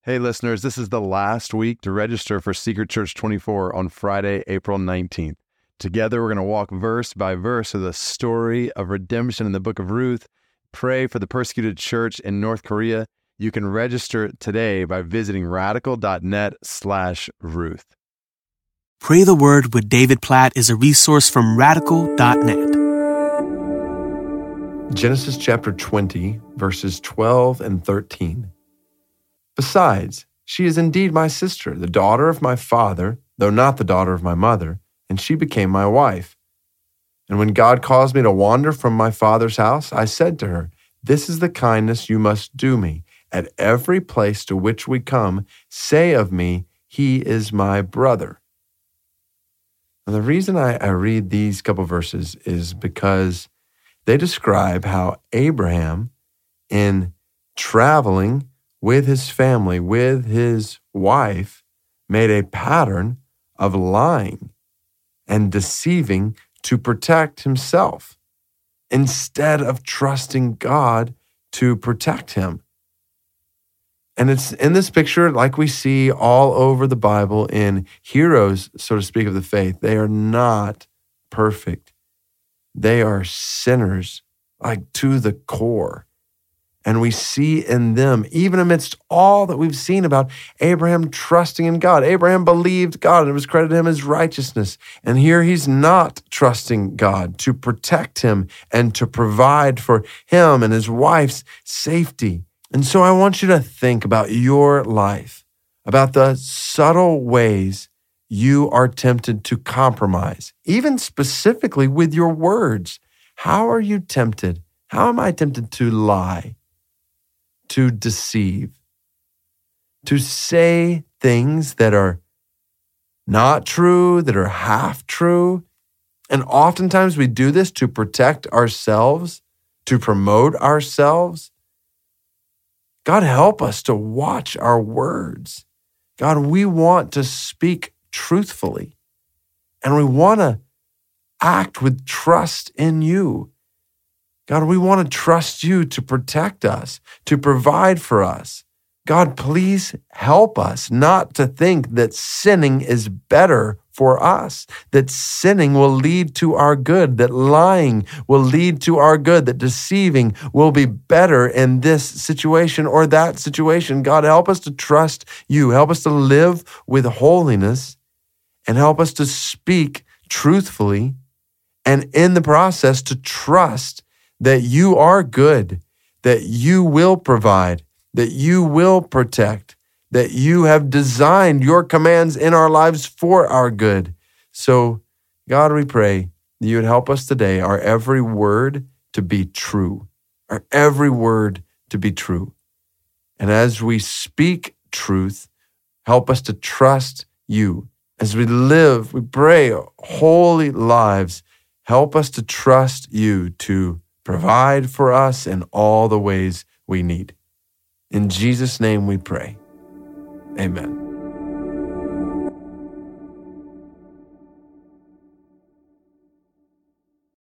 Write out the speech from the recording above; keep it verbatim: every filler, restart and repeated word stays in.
Hey listeners, this is the last week to register for Secret Church twenty-four on Friday, April nineteenth. Together we're going to walk verse by verse through the story of redemption in the book of Ruth, pray for the persecuted church in North Korea. You can register today by visiting radical.net slash Ruth. Pray the Word with David Platt is a resource from radical dot net. Genesis chapter twenty, verses twelve and thirteen. Besides, she is indeed my sister, the daughter of my father, though not the daughter of my mother, and she became my wife. And when God caused me to wander from my father's house, I said to her, "This is the kindness you must do me. At every place to which we come, say of me, he is my brother." And the reason I, I read these couple verses is because they describe how Abraham, in traveling with his family, with his wife, made a pattern of lying and deceiving to protect himself instead of trusting God to protect him. And it's in this picture, like we see all over the Bible in heroes, so to speak, of the faith. They are not perfect. They are sinners, like to the core. And we see in them, even amidst all that we've seen about Abraham trusting in God. Abraham believed God and it was credited him as righteousness. And here he's not trusting God to protect him and to provide for him and his wife's safety. And so I want you to think about your life, about the subtle ways you are tempted to compromise, even specifically with your words. How are you tempted? How am I tempted to lie? To deceive, to say things that are not true, that are half true. And oftentimes we do this to protect ourselves, to promote ourselves. God, help us to watch our words. God, we want to speak truthfully, and we want to act with trust in you. God, we want to trust you to protect us, to provide for us. God, please help us not to think that sinning is better for us, that sinning will lead to our good, that lying will lead to our good, that deceiving will be better in this situation or that situation. God, help us to trust you. Help us to live with holiness and help us to speak truthfully, and in the process to trust that you are good, that you will provide, that you will protect, that you have designed your commands in our lives for our good. So, God, we pray that you would help us today, our every word to be true, our every word to be true. And as we speak truth, help us to trust you. As we live, we pray holy lives, help us to trust you to provide for us in all the ways we need. In Jesus' name we pray. Amen.